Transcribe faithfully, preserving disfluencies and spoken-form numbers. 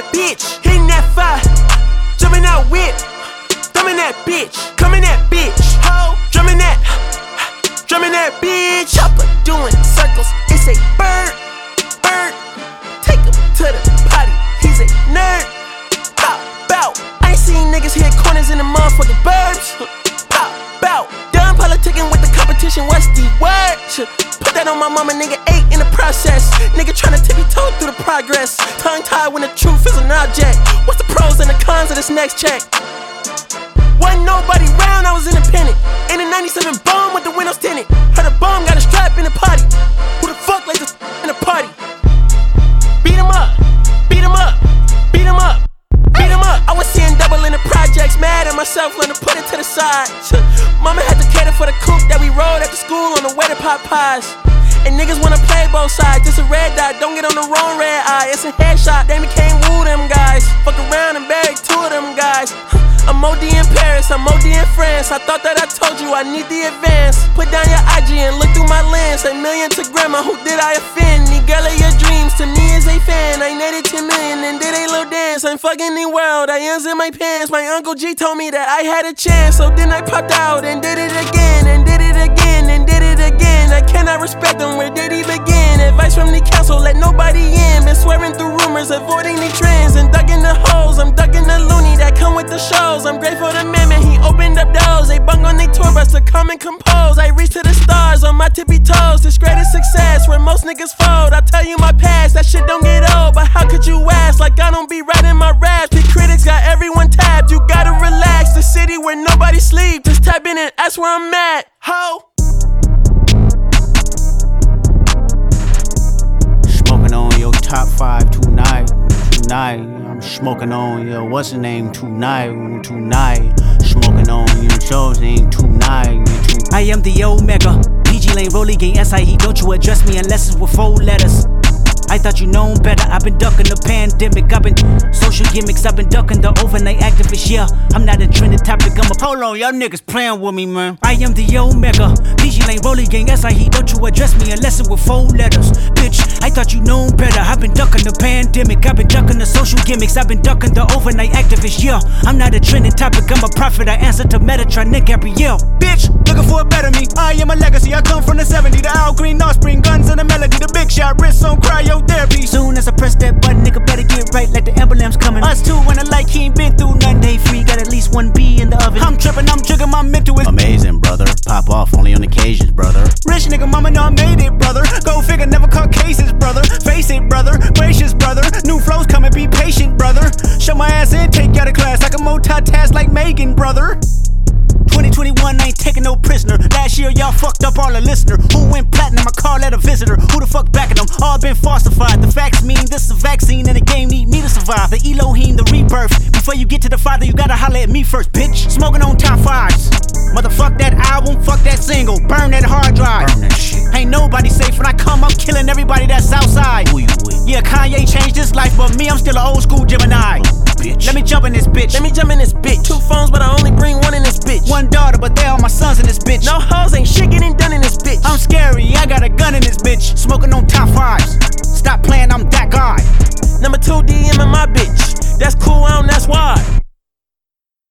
that bitch, hitting that fire, jumping out whip, thumbing that bitch, coming that bitch, ho, drumming that, drumming that bitch. Chopper doing circles, it's a bird, bird. Take him to the potty, he's a nerd. Bow, bow. I ain't seen niggas hit corners in the motherfucking burbs. Bow, bow. Done politicking with the competition, what's the word? Put that on my mama, nigga, eight in the process. Nigga tryna tippy toe through the progress. Tongue tied when the truth is an object. What's the pros and the cons of this next check? Wasn't nobody round, I was independent. In a ninety-seven bomb with the windows tinted. Heard a bomb got a strap in the potty. Who the fuck like this in the party? Beat him up, beat him up, beat him up, beat him up. I was seeing double in the projects, mad at myself, learned to put it to the side. Mama had to cater for the coupe that we rode after school on the way to pop pies. And niggas wanna play both sides, this a red dot, don't get on the wrong red eye. It's a headshot, they can't woo them guys. Fuck around and bury two of them guys. I'm O D in Paris, I'm O D in France. I thought that I told you I need the advance. Put down your I G and look through my lens. A million to grandma, who did I offend? The girl of your dreams to me is a fan. I netted ten million and did a little dance. I'm fucking the world, I ends in my pants. My Uncle G told me that I had a chance. So then I popped out and did it again, and did it again, and did it again. I cannot respect him, where did he begin? Advice from the council, let nobody in. Been swearing through rumors, avoiding the trends. And ducking the holes, I'm ducking the loony that come with the shows. I'm grateful to man, man, he opened up doors. They bung on they tour bus to come and compose. I reach to the stars on my tippy toes. This greatest success where most niggas fold. I tell you my past, that shit don't get old. But how could you ask like I don't be writing my raps? The critics got everyone tapped. You gotta relax, the city where nobody sleep. Just tap in and ask where I'm at, ho. Smoking on your top five tonight, tonight. I'm smoking on your what's the name tonight, tonight. Smoking on your shows ain't tonight, tonight. I am the Omega, P G Lane, Rolly Gang, S I E. Don't you address me unless it's with four letters. I thought you known better, I've been ducking the pandemic. I've been social gimmicks, I've been ducking the overnight activists. Yeah, I'm not a trending topic, I'm a hold on, y'all niggas playing with me, man. I am the Omega, P G Lane, Rolly Gang, S I E. Don't you address me unless it with four letters. Bitch, I thought you known better, I've been ducking the pandemic. I've been ducking the social gimmicks, I've been ducking the overnight activists. Yeah, I'm not a trending topic, I'm a prophet, I answer to Metatron, Nick Gabrielle. Bitch, looking for a better me, I am a legacy. I come from the seventies, the Al Green, Offspring, guns and the melody, the big shot, wrists on cryo therapy. Soon as I press that button, nigga better get right like the emblem's coming. Us two when the light, he ain't been through nothing. Day free, got at least one B in the oven. I'm tripping, I'm triggering, my mental is amazing, brother. Pop off only on occasions, brother. Rich nigga, mama know I made it, brother. Go figure, never caught cases, brother. Face it, brother. Gracious, brother. New flows coming, be patient, brother. Show my ass in, take you out of class. I can multitask like Megan, brother. twenty twenty-one, I ain't taking no prisoner. Last year, y'all fucked up all the listener. Who went platinum? I call that a visitor. Who the fuck backing them? All been falsified. The facts mean this is a vaccine and the game need me to survive. The Elohim, the rebirth. Before you get to the Father, you gotta holler at me first, bitch. Smoking on top fives. Motherfuck that album, fuck that single. Burn that hard drive. Burn that shit. Ain't nobody safe when I come, I'm killing everybody that's outside. Who you with? Yeah, Kanye changed his life, but me, I'm still an old school Gemini. Bitch. Let me jump in this bitch. Let me jump in this bitch. Two phones, but I only bring one in this bitch. One daughter, but they all my sons in this bitch. No hoes, ain't shit getting done in this bitch. I'm scary, I got a gun in this bitch. Smoking on top fives. Stop playing, I'm that guy. Number two D M in my bitch. That's cool, I don't, that's why.